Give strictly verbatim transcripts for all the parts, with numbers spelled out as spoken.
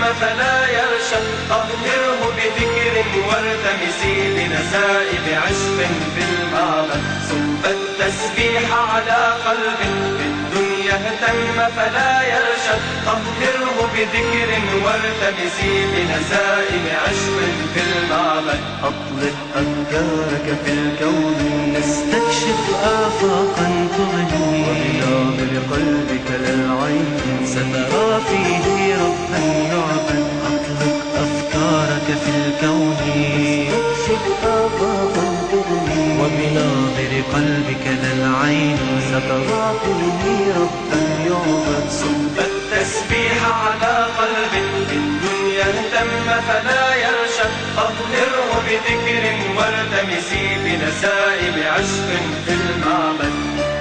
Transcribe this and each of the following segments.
فلا يرشد طهره بذكر والتمسي بنسائب عشق في المعبد صب التسبيح على قلب بالدنيا اهتم فلا يرشد طهره بذكر والتمسي بنسائب عشق في المعبد أطلق أفكارك في الكون نستكشف آفاقا تغني وبناظر قلبك للعين سترى فيه ربا يعبد أطلق أفكارك في الكون نستكشف آفاقا تغني وبناظر قلبك للعين سترى فيه ربا يعبد صب التسبيح على قلب بالدنيا اهتم فلا يرشد طهره بذكر والتمسي بنسائب عشق في المعبد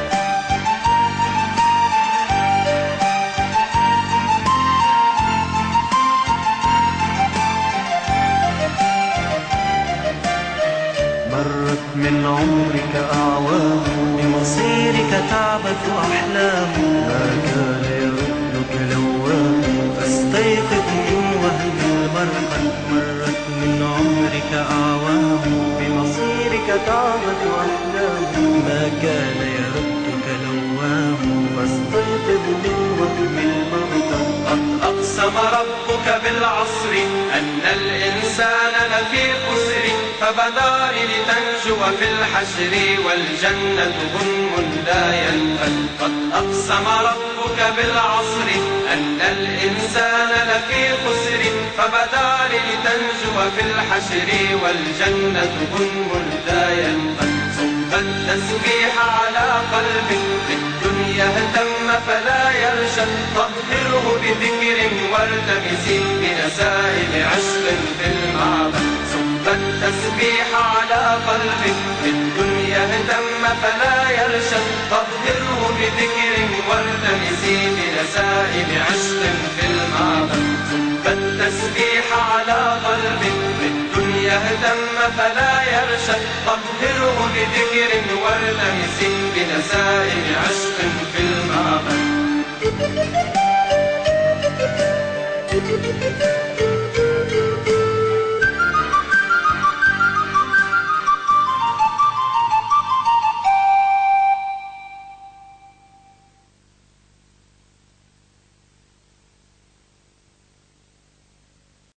مرت من عمرك أعوام بمصيرك تعبث أحلام ما كان يردك لوام فاستيقظ من وهم المرقد مرت من عمرك أعوام بمصيرك تعبث أحلام ما كان يردك لوام فاستيقظ من وهم المرقد قد أقسم ربك بالعصر أن الإنسان لفي خسر فبدار لتنجو في الحشر والجنة غنم لا ينفد قد أقسم ربك بالعصر أن الإنسان لفي خسر فبدار لتنجو في الحشر والجنة غنم لا ينفد صب التسبيح على قلبك بالدنيا اهتم فلا يرشد طهره بذكر والتمسي بنسائب عشق في المعبد صب التسبيح على قلبك بالدنيا اهتم فلا يرشد طهره بذكر والتمسي بنسائب عشق في المعبد صب التسبيح على قلبك بالدنيا اهتم فلا يرشد طهره بذكر والتمسي بنسائب عشق في المعبد